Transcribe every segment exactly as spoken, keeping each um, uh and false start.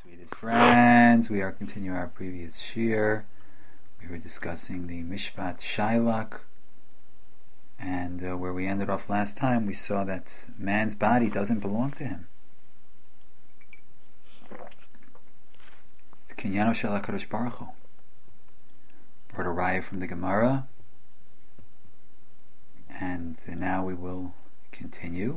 Sweetest friends, we are continuing our previous shir. We were discussing the Mishpat Shailak, and uh, where we ended off last time, we saw that man's body doesn't belong to him. It's Kinyano Shel HaKadosh Baruch Hu. Brought a raya from the Gemara, and uh, now we will continue.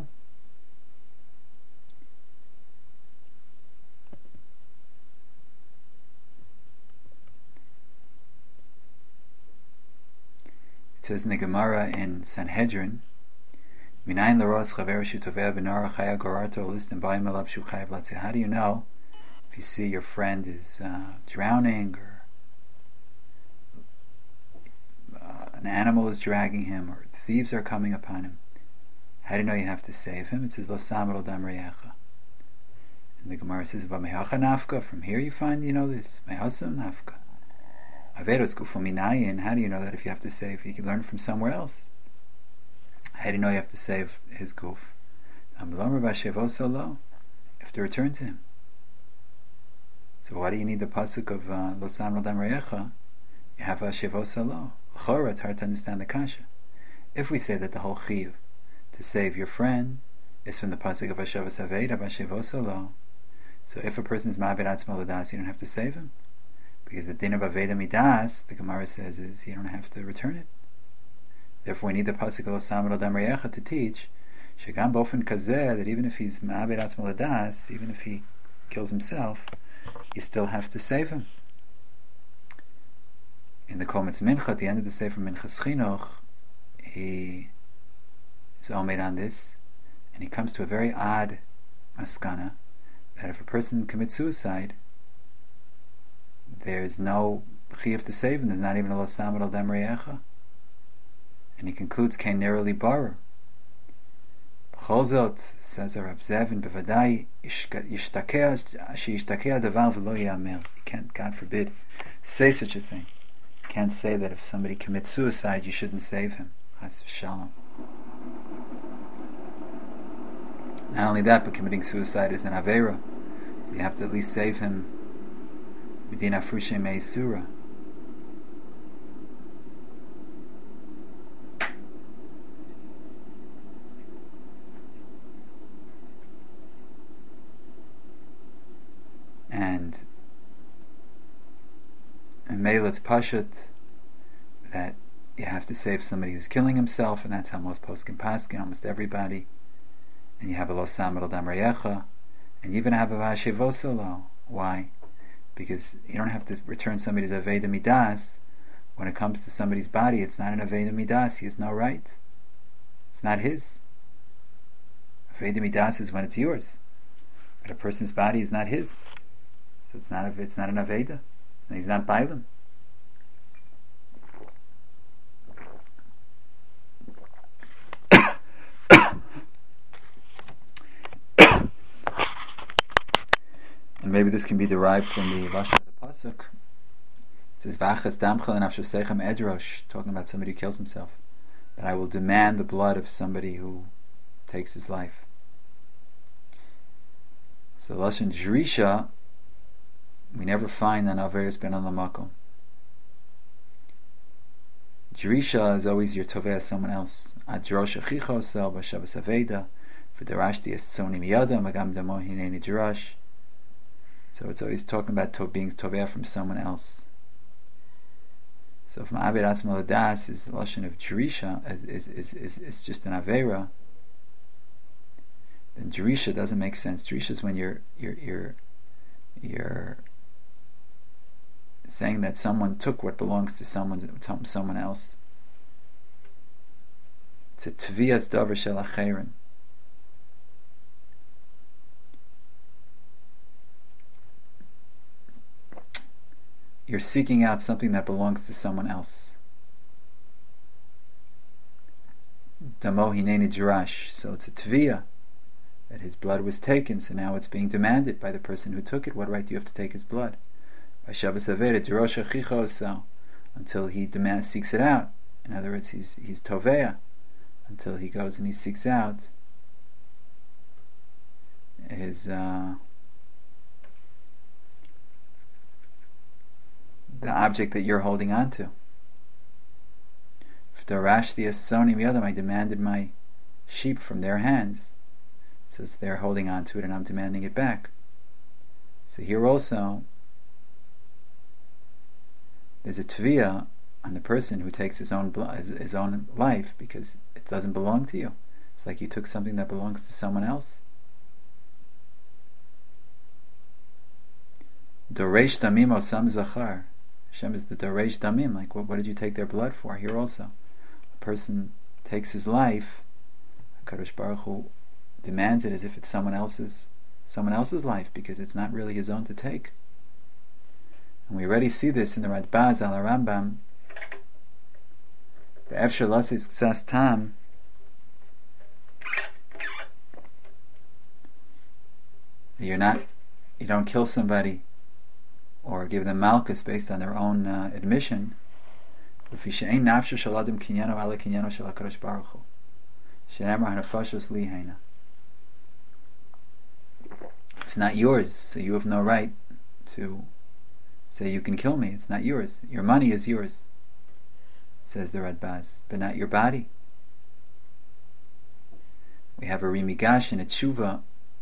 It says in the Gemara in Sanhedrin, Minayin l'ros chaver shutoveh b'nara chaya gorarto listim b'ayim alav shu chayav latzeh. How do you know if you see your friend is uh, drowning, or uh, an animal is dragging him, or thieves are coming upon him? How do you know you have to save him? It says lo samar dam reyecha. And the Gemara says v'mehacha nafka. From here you find you know this mehasam nafka. Averos gufo minayin. How do you know that if you have to save, you can learn from somewhere else? How do you know you have to save his guf? You have to return to him. So why do you need the pasuk of lo samar dam reyecha? You have a shevosalo. L'chora, it's hard to understand the kasha. If we say that the whole chiyuv to save your friend is from the pasuk of Hashavas Haveda Vashevosalo, so if a person is ma'aved atzmo l'das, you don't have to save him, because the din of Aveda Midas, the Gemara says, is you don't have to return it. Therefore, we need the pasuk of Lo Samar Dam Reyecha to teach Shegam Bofen Kazeh, that even if he's ma'aved atzmo l'das, even if he kills himself, you still have to save him. In the Kometz Mincha, at the end of the Sefer Minchas Chinuch, he is all made on this, and he comes to a very odd maskana, that if a person commits suicide, there's no chiyuv to save him. There's not even a lo samar al dam reyecha. And he concludes, kein nerali barer. B'chol zot, says Rav Zevin, bevadai yishtakeh sheyishtakeh davar v'lo yamer. You can't, God forbid, say such a thing. You can't say that if somebody commits suicide, you shouldn't save him. Chas v'shalom. Not only that, but committing suicide is an aveira, so you have to at least save him b'din afrushe me'isura. And in Meil it's pashut that you have to save somebody who's killing himself, and that's how most poskim paskin, almost everybody. And you have a lo samar al dam reyecha, and you even have a vashevosalo. Why? Because you don't have to return somebody's aveda midas. When it comes to somebody's body, it's not an aveda midas. He has no right. It's not his. Aveda midas is when it's yours, but a person's body is not his, so it's not a, it's not an aveda, and he's not bailim. And maybe this can be derived from the lashon of the pasuk. It says, "V'achas damchel nafshosechem edrosh," talking about somebody who kills himself. That I will demand the blood of somebody who takes his life. So lashon jrisha, we never find an averis ben al makom. Jrisha is always your toveh someone else. Adrosh achicha osel b'shavas aveda v'derashti es tzonim yadam agam damo hineni jirash. So it's always talking about to being toveh from someone else. So if ma'aved atzmo l'das is a lashon of jrisha, is is is is just an avera, then jrisha doesn't make sense. Jrisha is when you're you're you're you're saying that someone took what belongs to someone someone else. It's a tviyas davar shel acherin. You're seeking out something that belongs to someone else. Damo hineni jirash. So it's a tviyah that his blood was taken, so now it's being demanded by the person who took it. What right do you have to take his blood? Until he demands, seeks it out. In other words, he's he's tovea until he goes and he seeks out his uh, the object that you're holding on to. I demanded my sheep from their hands. So it's they're holding on to it and I'm demanding it back. So here also, there's a tviyah on the person who takes his own his, his own life because it doesn't belong to you. It's like you took something that belongs to someone else. Doresh damim osam zachar. Hashem is the doresh damim. Like, what, what did you take their blood for? Here also, a person takes his life. HaKadosh Baruch Hu demands it as if it's someone else's someone else's life because it's not really his own to take. And we already see this in the Radbaz al Rambam. The Efshar Lasis Ksas Tam. You're not, you don't kill somebody or give them malchus based on their own uh, admission. It's not yours, so you have no right to say you can kill me. It's not yours. Your money is yours, says the Radbaz, but not your body. We have a Rimigash and a Tshuva.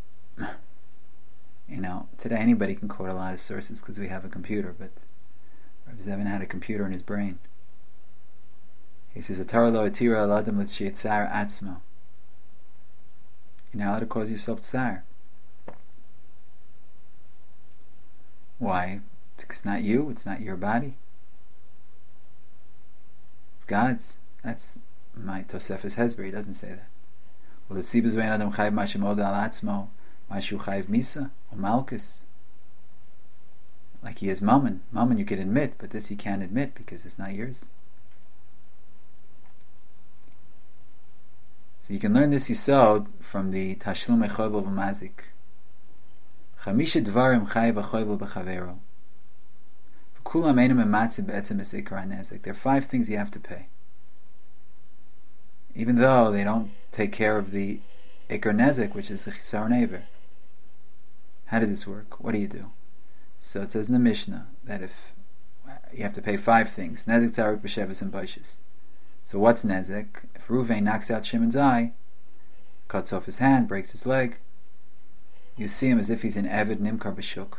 You know, today anybody can quote a lot of sources because we have a computer, but Rabbi Zevin had a computer in his brain. He says, "Atar lo atira al adam l'tzar atzmo." You're not allowed to cause yourself tsar. Why? Because it's not you. It's not your body. It's God's. That's my Tosefes Hezber. He doesn't say that. Well, the sibas ve'en adam chayv mashimod al atzmo mashu chayv misa or malchus. Like he is mammon. Mammon you can admit, but this you can't admit because it's not yours. So you can learn this yisod from the Tashlum Echovel V'Mazik. Chamisha dvarim chayiv achovel b'chavero. V'kulam einam ematzim be'etzem esikar hanezik. There are five things you have to pay, even though they don't take care of the ikar nezik, which is the chisar never. How does this work? What do you do? So it says in the Mishnah that if you have to pay five things, nezik tzarik b'sheves and baishis. So what's nezik? If Ruvain knocks out Shimon's eye, cuts off his hand, breaks his leg, you see him as if he's an avid nimkar b'shuk.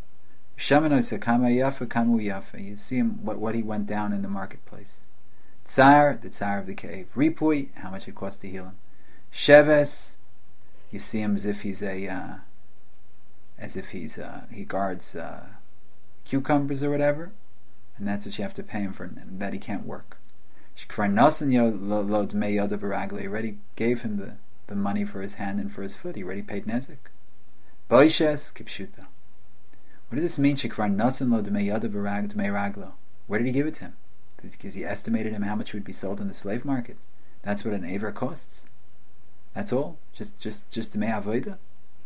You see him what, what he went down in the marketplace. Tsar, the tsar of the cave. Ripui, how much it costs to heal him. Sheves, you see him as if he's a uh, as if he's uh, he guards uh, cucumbers or whatever, and that's what you have to pay him for, that he can't work. He already gave him the, the money for his hand and for his foot. He already paid nezik. Boishes kipshuta. What does this mean? Where did he give it to him? Because he estimated him how much would be sold in the slave market. That's what an aver costs. That's all. Just just just mei avoda.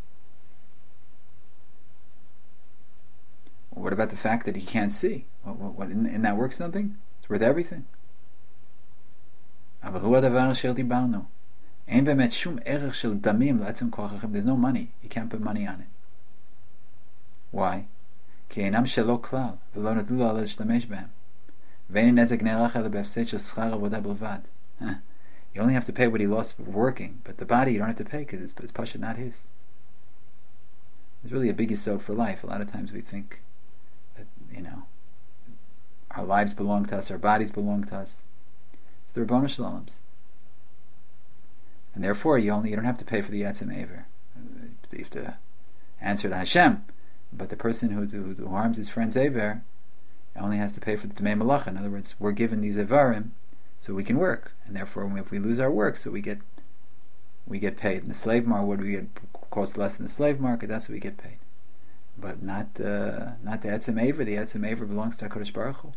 What about the fact that he can't see? What, what, what in, in that work something? It's worth everything. There's no money. You can't put money on it. Why? You only have to pay what he lost for working, but the body you don't have to pay because it's, it's pasha not his. It's really a big yisod for life. A lot of times we think that, you know, our lives belong to us, our bodies belong to us. It's the Rabbanu Shalom's. And therefore you only you don't have to pay for the Yetzim Aver. You have to answer to Hashem. But the person who, who, who harms his friend's Aver only has to pay for the Tamei Malacha. In other words, we're given these Avarim so we can work. And therefore if we lose our work, so we get we get paid. In the slave market, what do we get? Costs less in the slave market, that's what we get paid. But not uh, not the Yetzim Aver. The Yetzim Aver belongs to HaKadosh Baruch Hu.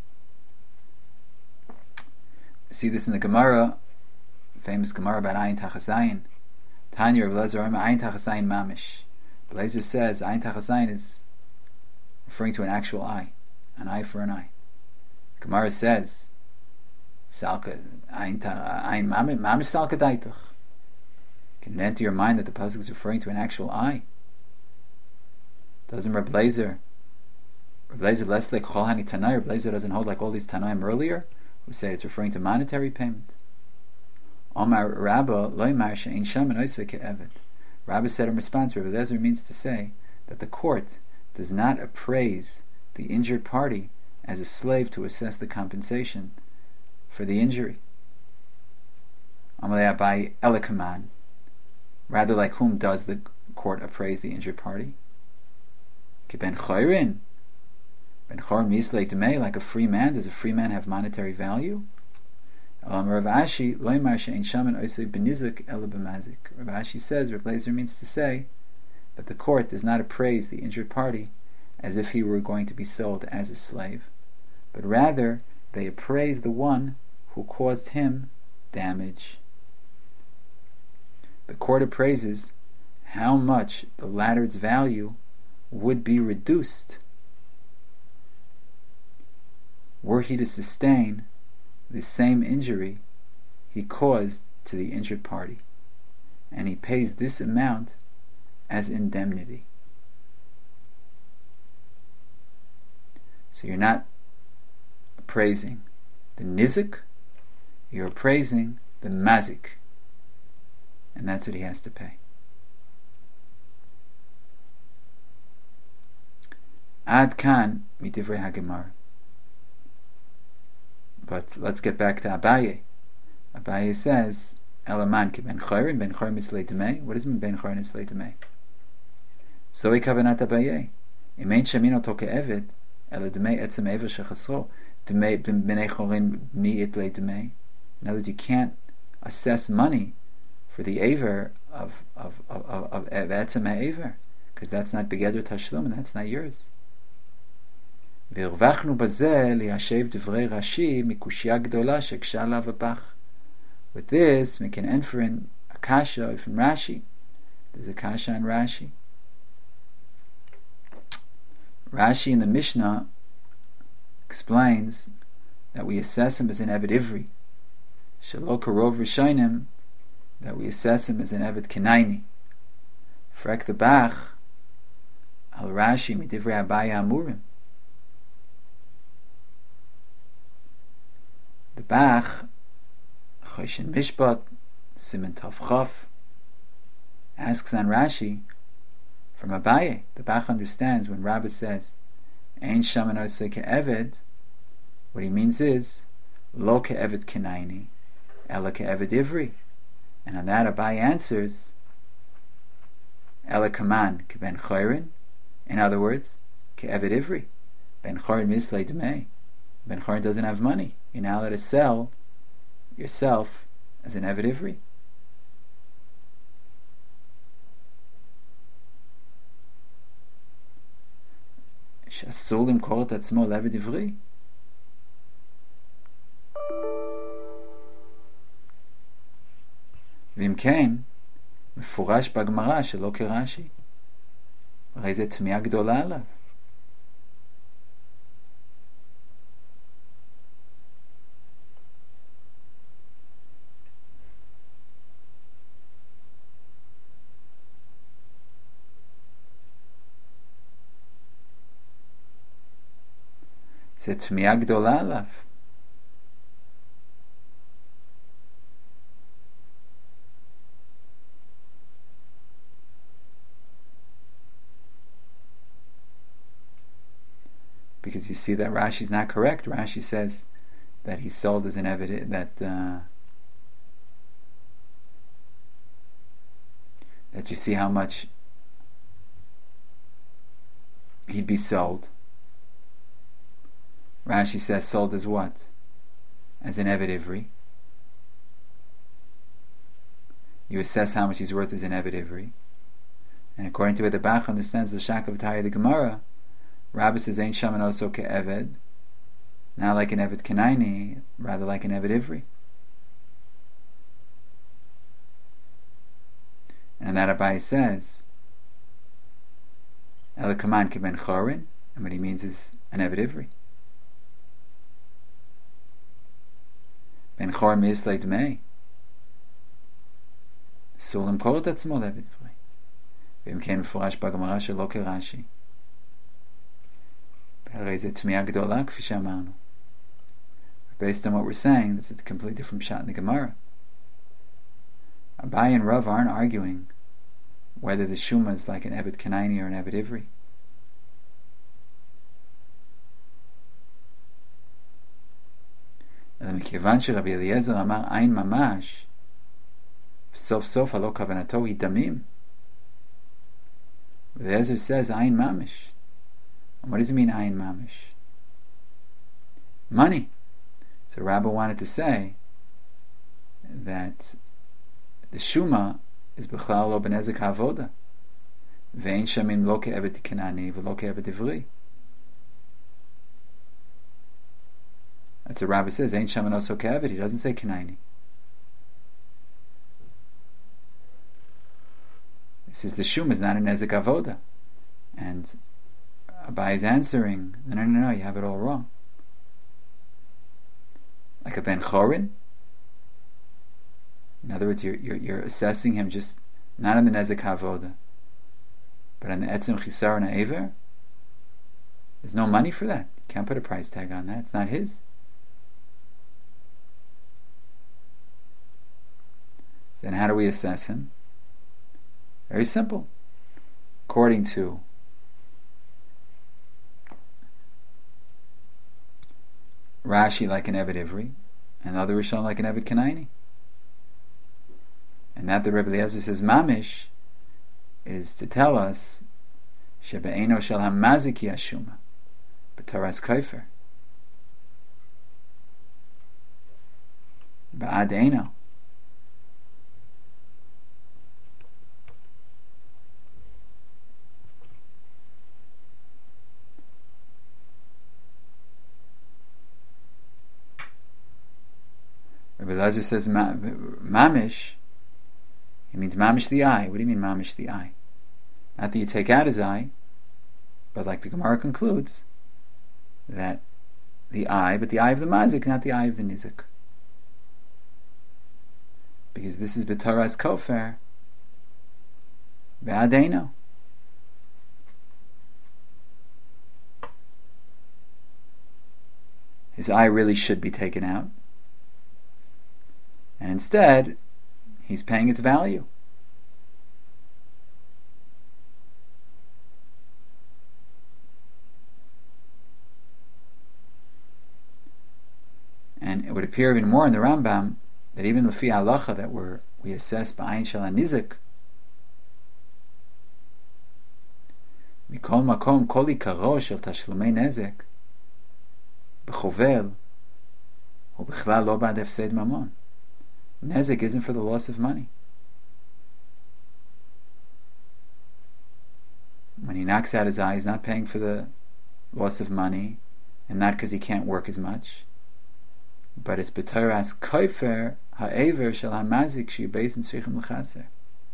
See this in the Gemara, famous Gemara about Ayin Tachasayin. Tanya Rav Lezer Ayin Tachasayin Mamish. Lezer says Ayin Tachasayin is referring to an actual eye, an eye for an eye. Gemara says Salka Ayin Mamish Mamish Salka Daitach. Can it enter your mind that the pasuk is referring to an actual eye? Doesn't Rav Lezer Rav Lezer less like Chol Hani Tanai. Rav Lezer doesn't hold like all these Tanaim earlier, who say it's referring to monetary payment. Omar Rabba Loimar She'ein Shaman Oisei Ke'eved. Rabba said in response, Rav Lezer means to say that the court does not appraise the injured party as a slave to assess the compensation for the injury. Amalei Abai Elikaman. Rather, like whom does the court appraise the injured party? Ke ben Chorin. Ben Chorin Mislei Demei, like a free man. Does a free man have monetary value? Rav Ashi Loimar She'ein Shaman Oisei Benizuk Ela B'mazik. Rav Ashi says, Rav Lezer means to say that the court does not appraise the injured party as if he were going to be sold as a slave, but rather they appraise the one who caused him damage. The court appraises how much the latter's value would be reduced were he to sustain the same injury he caused to the injured party, and he pays this amount as indemnity. So you're not appraising the nizik, you're appraising the mazik, and that's what he has to pay. Ad kan midivrei hagemara. But let's get back to Abaye. Abaye says, Elaman ki ben chorin, ben chorin mislei demei. What does it mean ben chorin mislei demei? Zoi kavanat Abaye. Imein shamino toke eved, ela demei etzem ever shechasro. Demei b'nei chorin b'ni itlei demei. In other words, you can't assess money for the aver of of of of, of etzem ha'aver, because that's not begeder tashlum, and that's not yours. והרווחנו בזה ליישב דברי רש"י מקושייה גדולה שהקשה עליו הפח. With this, we can infer in a kasha from Rashi. There's a kasha in Rashi. Rashi in the Mishnah explains that we assess him as an Eved Ivri. Shelo karov rishonim, that we assess him as an Eved Kenaini. Frek the Bach al Rashi midivrei Abaye Amurim. The Bach, Choshen Mishpat, Siman Tov Chaf, asks on Rashi from Abaye. The Bach understands when Rabbah says, Ein shaman osei ke'eved, what he means is, Lo ke'eved kenaini, Ela ke'eved ivri. And on that Abaye answers, Ela kaman ke'ben chorin, in other words, ke'eved ivri. Ben chorin mislei demei. Ben chorin doesn't have money. You're now allowed to sell yourself as an Eved Ivri. שאסור למכור את עצמו לעבד עברי. ואם כן, מפורש בגמרא שלא כרש"י. הרי זו תמיהה גדולה עליו. זה תמיהה גדולה עליו. Because you see that Rashi's not correct. Rashi says that he sold as an evidence that uh, that you see how much he'd be sold. Rashi says sold as what? As an Eved Ivri. You assess how much he's worth as an Eved Ivri. And according to what the Bach understands the Shak of the Gemara, Rabbi says Ein shaman oso ke'eved, not like an Eved Kenaini, rather like an Eved Ivri. And that Abaye says Ela kaman ke'ben chorin, and what he means is an Eved Ivri. Ben chor mislei demei. אסור למכור את עצמו לעבד עברי. ואם כן מפורש בגמרא שלא כרש"י. Based on what we're saying, this is a completely different shot in the Gemara. Abai and Rav aren't arguing whether the Shuma is like an Ebed Kanaini or an Ebed Ivri. מכיוון שרבי אליעזר אמר עין ממש, סוף סוף הלא כוונתו היא דמים. Eliezer says עין ממש. And what does it mean עין ממש? Money. So Rabbi wanted to say that the Shuma is בכלל לא בנזק העבודה. ואין שמים לא כעבד כנעני ולא כעבד עברי. That's what Rabbi says. Ain't shaman also ke'eved. He doesn't say kenaini. He says the shum is not a nezek avoda, and Abai is answering, no, no, no, no, you have it all wrong. Like a ben chorin. In other words, you're, you're you're assessing him just not on the nezek avoda, but on the etzem chisar and aver. There's no money for that. You can't put a price tag on that. It's not his. Then how do we assess him? Very simple. According to Rashi, like an Ebed Ivri, and the other Rishon like an Ebed Kanaini. And that the Rebbe Eliezer says mamish is to tell us shebe'eno shel hamaziki ashuma b'taras kaifer ba'ad eino. Rabbi Eliezer says mamish, he means mamish the eye. What do you mean mamish the eye? Not that you take out his eye, but like the Gemara concludes, that the eye, but the eye of the mazik, not the eye of the nizik. Because this is b'taras kofer, be'adeino. His eye really should be taken out. And instead, he's paying its value. And it would appear even more in the Rambam that even Lefi Halacha that we're, we assess b'ayin shel hanizik, mikol makom kol ikaro shel tashlumei nezek b'chovel hu b'chlal lo ba'ad hefsed mamon. Nezek isn't for the loss of money. When he knocks out his eye, he's not paying for the loss of money, and not because he can't work as much. But it's b'toras kofer ha'ever shel ha'mazik she'yibeis in tzrichim l'chaser.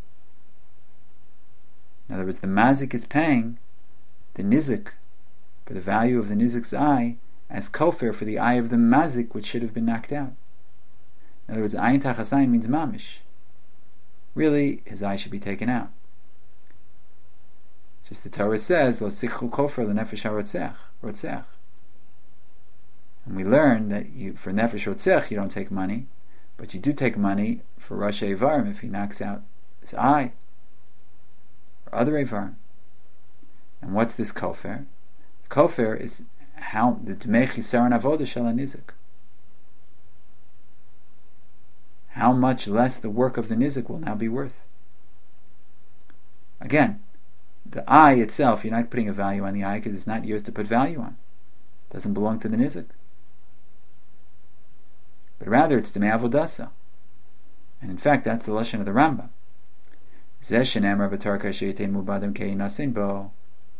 In other words, the mazik is paying the nizik for the value of the nizik's eye as kofer for the eye of the mazik which should have been knocked out. In other words, ayin tachas ayin means mamish. Really, his eye should be taken out. Just the Torah says, Lo sikhu kofer lenefesh harotzech, rotzech. And we learn that you, for nefesh rotzech, you don't take money, but you do take money for Rosh Eivarim if he knocks out his eye, or other Eivarim. And what's this kofer? Kofer is how the Dmei Chisaron Avoda Shel HaNizik. How much less the work of the nizik will now be worth. Again, the eye itself, you're not putting a value on the eye because it's not yours to put value on. It doesn't belong to the nizik. But rather it's Dmei Avodasa. And in fact, that's the Lashon of the Rambam. Zeh shenemar b'Torah kasher yitein mubadim kei nasin bo.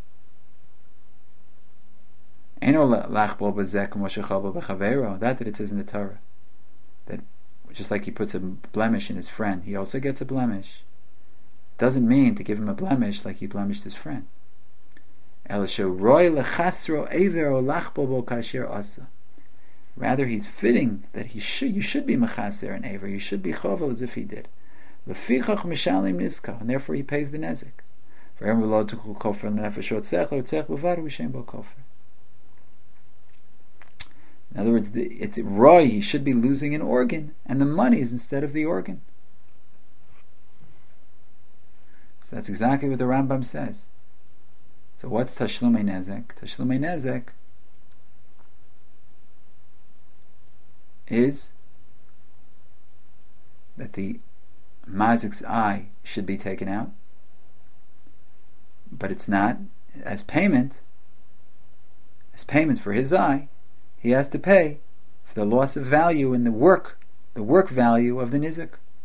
Eino lachbol b'zeh k'mo shechabol b'chaveiro. That that it says in the Torah. That just like he puts a blemish in his friend, he also gets a blemish. Doesn't mean to give him a blemish like he blemished his friend. Rather, he's fitting that he should. You should be mechaser and aver. You should be chovel as if he did. And therefore, he pays the nezik. In other words, the, it's Roy, he should be losing an organ, and the money is instead of the organ. So that's exactly what the Rambam says. So what's Tashlumei Nezek? Tashlumei Nezek is that the mazik's eye should be taken out, but it's not. As payment, as payment for his eye, he has to pay for the loss of value in the work, the work value of the nizik.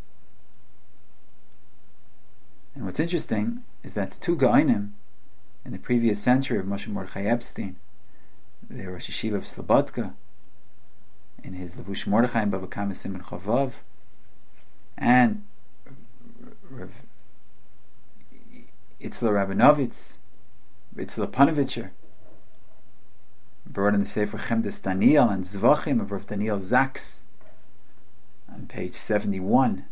And what's interesting is that the two Gaonim in the previous century of Moshe Mordechai Epstein, the Rosh Yeshiva of Slobodka, in his Levush Mordechai and Bava Kama Siman Chavav, and Rav Itzla Rabinovitz, Itzla Panovitcher, brought in the Sefer Chemdes Daniel and Zvachim of Rav Daniel Zaks on page seventy-one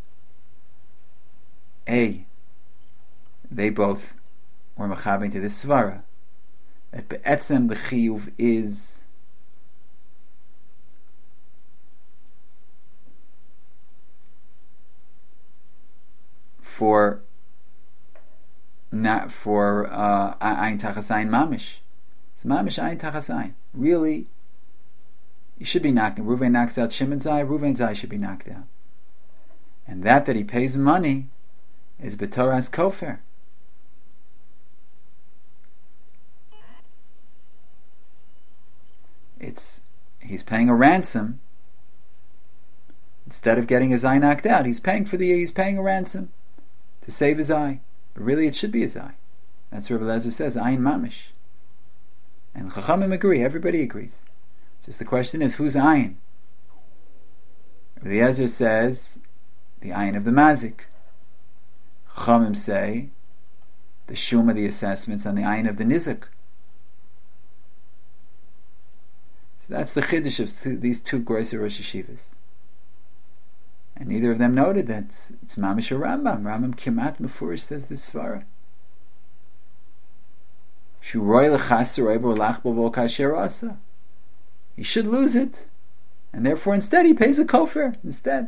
A. They both were mechabein to this svara that be'etzem the chiyuv is for not for uh, ayin tachasayin mamish. It's mamish ayin tachasayin. Really, you should be knocking. Ruvain knocks out Shimon's eye. Ruvain's eye should be knocked out, and that that he pays money is b'toras kofer. It's he's paying a ransom instead of getting his eye knocked out. He's paying for the he's paying a ransom to save his eye, but really it should be his eye. That's what Rebbe Eliezer says, ayin mamish. And Chachamim agree. Everybody agrees. Just the question is whose ayin? Rebbe Eliezer says the ayin of the mazik. Chachamim say the shuma, the assessments on the ayin of the nizik. So that's the chiddush of two, these two Groiser Rosh Yeshivas. And neither of them noted that it's, it's Mamish or Rambam. Rambam Kimat Mefurish says this svara. He should lose it, and therefore instead he pays a kofar instead.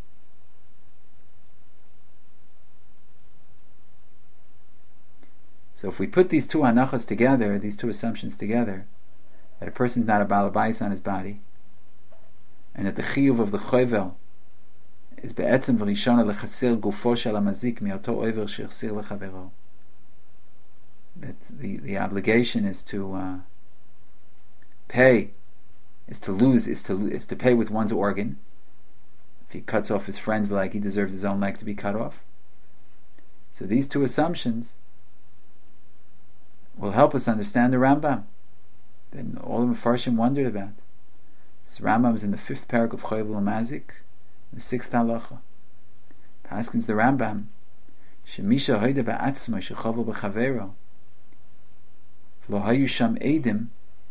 So if we put these two hanachas together, these two assumptions together, that a person is not a Baal Bayis on his body, and that the chiyuv of the chovel is be'etzem v'rishona lechasir gufo shel hamazik mi'oto oiver shechsir lechavero. That the, the obligation is to uh, pay, is to lose, is to is to pay with one's organ. If he cuts off his friend's leg, he deserves his own leg to be cut off. So these two assumptions will help us understand the Rambam that all the Mefarshim wondered about. This Rambam is in the fifth parak of Chovel Mazik, the sixth halacha. Paskins the Rambam, shemisha hoida ba'atzma shechovel b'chavero v'lo hayu sham edim,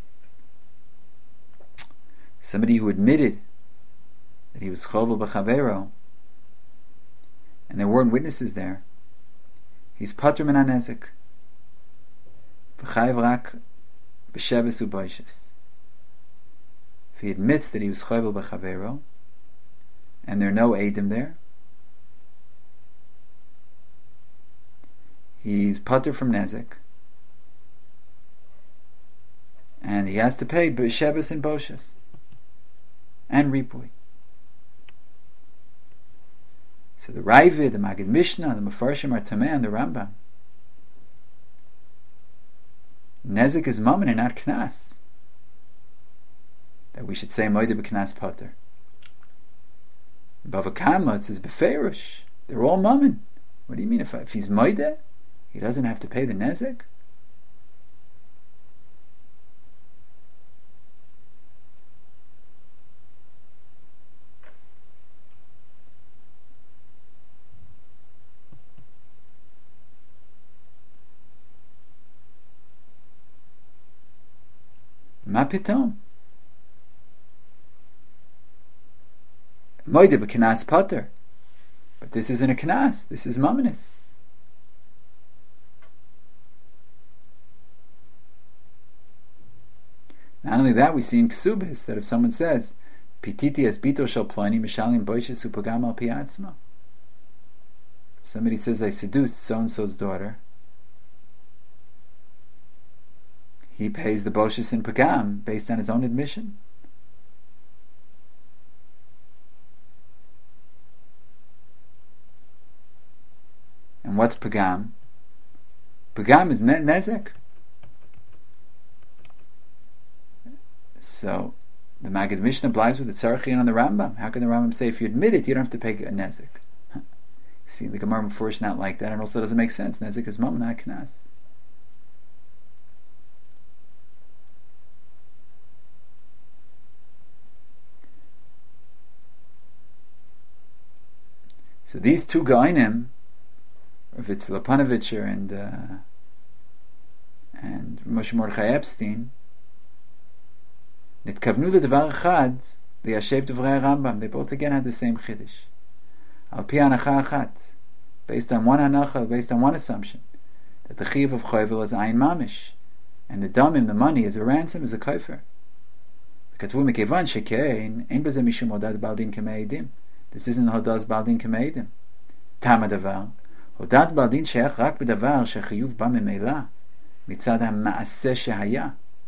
somebody who admitted that he was chovel b'chavero and there weren't witnesses there, he's patur min hanezek v'chayev rak b'sheves u'boishes. If he admits that he was chovel b'chavero and there are no edim there, he's patur from nezek, and he has to pay b'sheves and boshes and ripui. So the Ravid, the Magid Mishnah, the Mefarshim are Tameh and the Rambam. Nezek is mammon and not knas. That we should say moide b'knas pater. Bava Kama it says beferish. They're all mammon. What do you mean if, if he's moide, he doesn't have to pay the nezek? Ma pitom. Moide b'knas pater. But this isn't a knas, this is mammonis. Not only that, we see in Ksubis that if someone says, Pititi es bito shel ploni mishalim boishes upagam al piatzma. Somebody says, I seduced so-and-so's daughter. He pays the boishes in pagam based on his own admission. And what's pagam? Pagam is ne- nezek. So the Maggid Mishnah obliges with the Tzarchian on the Rambam. How can the Rambam say if you admit it, you don't have to pay a nezek? See, the Gemara before is not like that, and also doesn't make sense. Nezek is mum, not knas. So these two Gaonim, Ravitzel Panovitcher and uh, and Moshe Mordechai Epstein, Nitkavnu ledavar echad liyashev divrei Rambam. They both again had the same chiddush. Al pi hanacha achat, based on one hanacha, based on one assumption, that the chiv of chovel is ayin mamish, and the damim, the money, is a ransom, is a kofer. Katvu mekevan shekein ein b'zeh mishum hodad baldin k'me'edim. This isn't hodaz baldin k'me'edim. Tam hadavar, hodad baldin sheich rak b'davar shechiyuv ba memela mitzad ha'maaseh shehaya.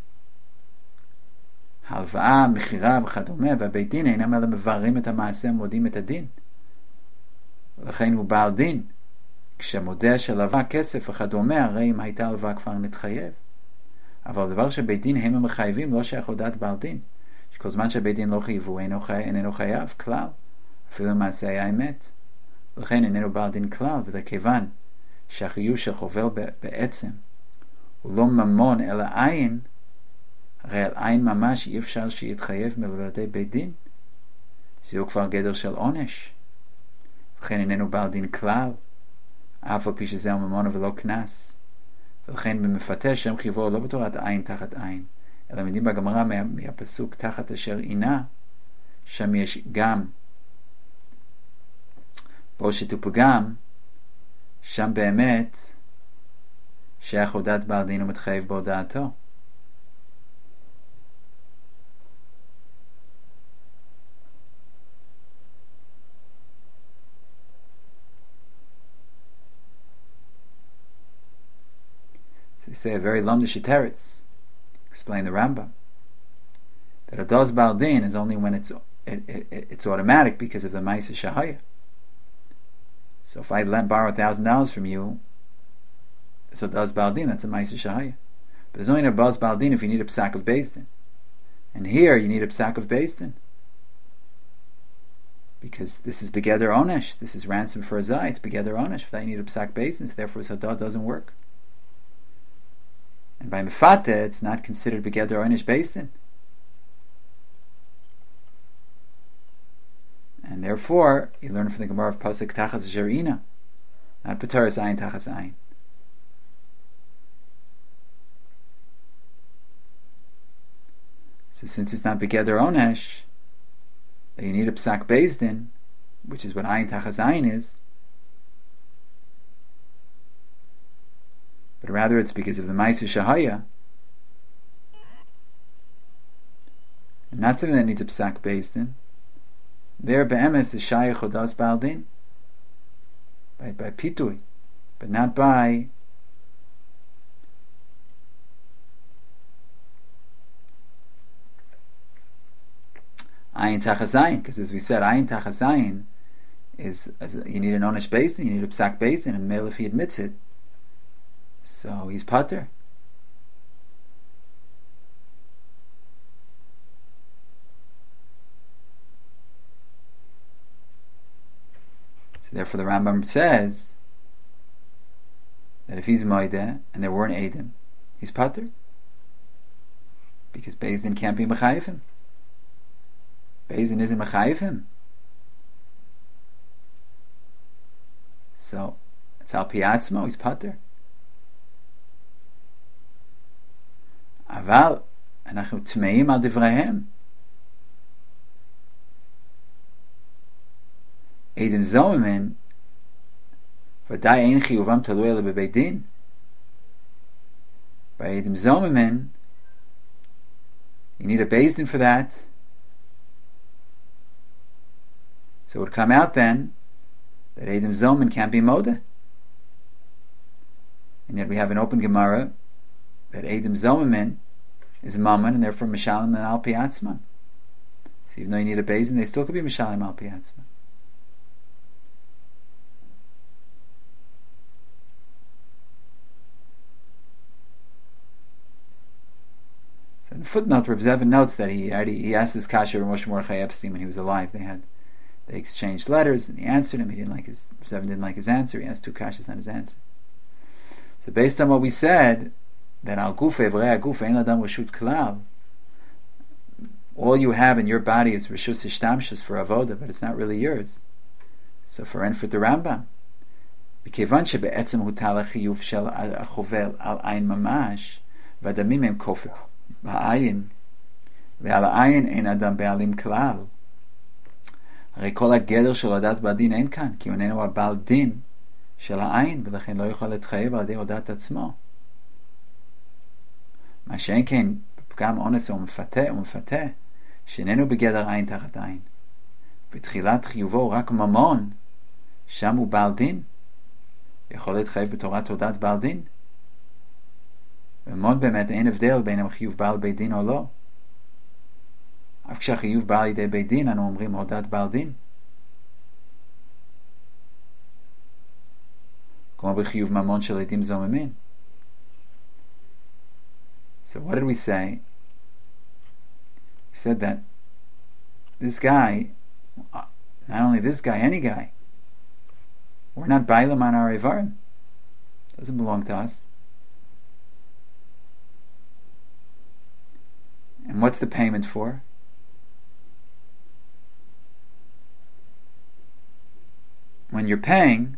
הלוואה, מכירה וכדומה, והבית דין אינם אלא מבררים את המעשה ומודים את הדין. ולכן הוא בעל דין. כשמודה שלווה כסף וכדומה, הרי אם הייתה הלוואה כבר מתחייב. אבל דבר שבית דין הם המחייבים לא שייך הודעת בעל דין. שכל זמן שבית דין לא חייבו, איננו חייב כלל. אפילו מעשה היה אמת. ולכן איננו בעל דין כלל, וזה כיוון שהחיוב של חובל בעצם הוא לא ממון אלא עין, הרי על עין ממש אי אפשר שיתחייב מלבדי בית דין. זהו כבר גדר של עונש. ולכן איננו בעל דין כלל, אף על פי שזהו ממון ולא קנס. ולכן במפתה שם חיבו לא בתורת עין תחת עין, אלא מדין בגמרא מה, מהפסוק תחת אשר עינה, שם יש גם בושת ופגם, שם באמת שייך הודעת בעל דין ומתחייב בהודעתו. They say a very lamdish teretz, explain the Rambam, that a does baldin is only when it's it, it, it's automatic because of the ma'aseh shahaya. So if I lend borrow a thousand dollars from you, so does baldin, that's a ma'aseh shahaya. But there's only a does baldin if you need a psak of beis din, and here you need a psak of beis din because this is begeder onesh, this is ransom for a zay, it's begeder onesh. For that you need a psak beis din, so therefore sadah doesn't work. And by mefate, it's not considered begeder oinish beis din. And therefore, you learn from the Gemara of Pasuk Tachas Zerina, not Pataras Ayin Tachas Ayin. So since it's not begeder onesh, you need a psak beis din, which is what Ayin Tachas Ayin is, but rather it's because of the ma'aseh shahaya, and not something that needs a psak beis din. There be'emes is shayach hodas ba'al din, by by pitui, but not by ayin tachas ayin, because as we said, ayin tachas ayin is, is you need an onesh beis din, you need a psak beis din, and male if he admits it, so he's pater. So therefore the Rambam says that if he's moideh and there weren't edim, he's pater, because beis din can't be mechayiv him. Beis din isn't mechayiv him. So it's al piatzmo, he's pater. אבל אנחנו טמאים על דבריהם. עדים זומם ודאי אין חיובם תלוי אלא בבית דין. בעדים זומם You need a Beis Din for that. So it would come out then that Eidim Zomen can't be Modeh. And yet we have an open Gemara that Eidim Zomen is Mammon, and therefore Mishalim and Al Pi Atzman. So even though you need a Beis Din, they still could be Mishalim Al Pi Atzman. So in the footnote, Rav Zevin notes that he already, he asked this kasha of Moshe Mordechai Epstein when he was alive. They had they exchanged letters, and he answered him. He didn't like his Rav Zevin didn't like his answer. He asked two kashas on his answer. So based on what we said, that Al Gufe V'rei Gufe Ein Ladam Reshut Klal, all you have in your body is Reshus Ishtamshus for Avoda, but it's not really yours. So for Enfert the Rambam, B'kevan shebe'etzem hutal hachiyuv shel achovel al ayin mamash, v'adamim em kofik ba'ayin, ve'al ayin ein adam be'alim klal. הרי כל הגדר של הודעת בדין אין כאן, כי הוא איננו הבעל דין של העין, ולכן לא יכול להתחייב על ידי הודעת עצמו. מה שאין כן, בפגם אונס הוא מפתה, הוא מפתה, שאיננו בגדר עין תחת עין. בתחילת חיובו רק ממון, שם הוא בעל דין. יכול להתחייב בתורת הודעת בעל דין. וממון באמת אין הבדל בין אם חיוב בעל בית דין או לא. אף כשהחיוב בא לידי בית דין, אנו אומרים הודעת בעל דין. כמו בחיוב ממון של עדים זוממים. So what did we say? We said that this guy, not only this guy, any guy, we're not bailam on our Ivarim. It doesn't belong to us. And what's the payment for? When you're paying,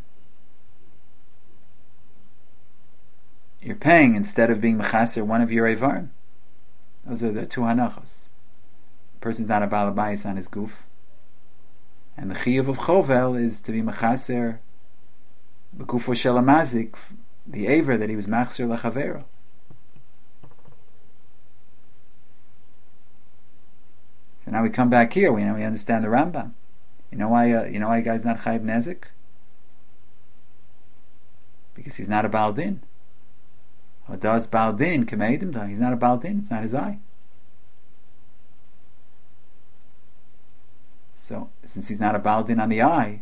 you're paying instead of being mechaser one of your Ivarim. Those are the two hanachos. The person's not a balabayis on his goof. And the chiyuv of chovel is to be mechaser b'gufo shel amazik, the aver that he was machser lechavero. So now we come back here. We know we understand the Rambam. You know why? Uh, you know why a guy's not chayv nezik? Because he's not a Baal Din. Or does Baal Din k'meidim da? He's not a Baal Din. It's not his eye. So since he's not a Baal Din on the eye,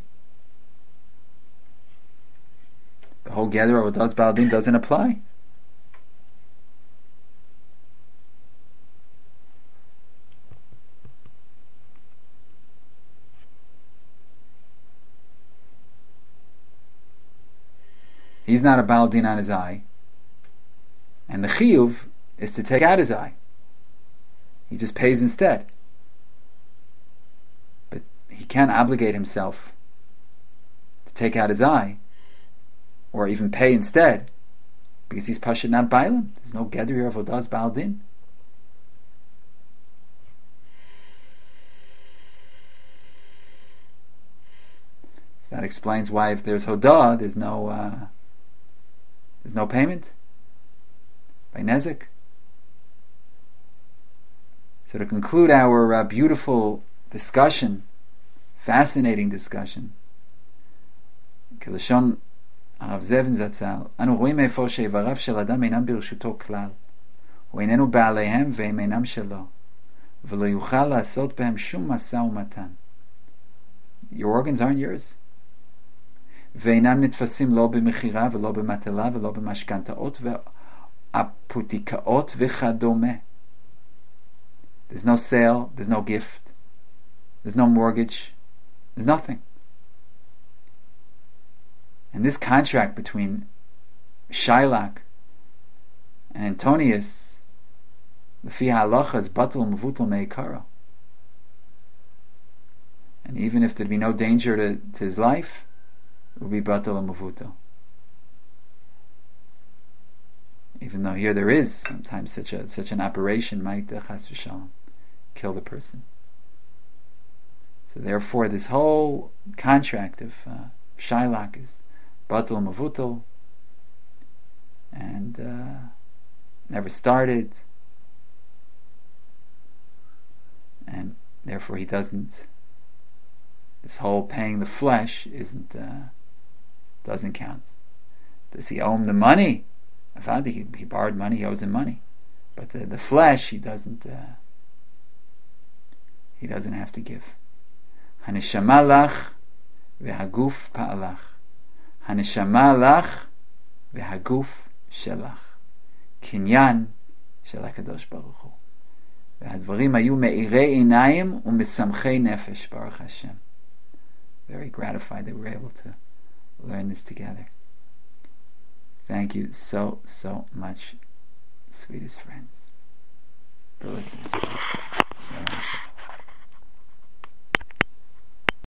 the whole gather of does Baal Din doesn't apply. He's not a Baal Din on his eye. And the chiyuv is to take out his eye. He just pays instead. But he can't obligate himself to take out his eye, or even pay instead, because he's pashut not bailam. There's no gather here of Odas Baal Din. So that explains why if there's Hodah, there's no uh, there's no payment by Nezek. So to conclude our uh, beautiful discussion, fascinating discussion, כלשון הרב זבן זצ"ל, אנו רואים איפה שאיבריו של אדם אינם ברשותו כלל, הוא איננו בעליהם והם אינם שלו, ולא יוכל לעשות בהם שום משא ומתן. Your organs aren't yours. ואינם נתפסים לא במחירה ולא במטלה ולא במשכנתאות ואפוטיקאות וכדומה. There's no sale, there's no gift, there's no mortgage, there's nothing. And this contract between Shailak and Antonius, the fi halacha is batal mevutal meikara. And even if there'd be no danger to, to his life, it would be batal mevutal. Even though here there is sometimes such a such an operation might uh, chas v'shalom kill the person. So therefore, this whole contract of uh, Shailak is batal mevutal, and uh, never started. Therefore, he doesn't. This whole paying the flesh isn't uh, doesn't count. Does he owe him the money? Avadi, he, he borrowed money. He owes him money, but the, the flesh he doesn't. Uh, he doesn't have to give. Haneshama lach v'haguf pa'alach. Haneshama lach v'haguf shelach. Kinyan של הקדוש ברוך הוא. והדברים היו מאירי עיניים ומשמחי נפש, Baruch Hashem. Very gratified that we were able to learn this together. Thank you so, so much, sweetest friends, for listening.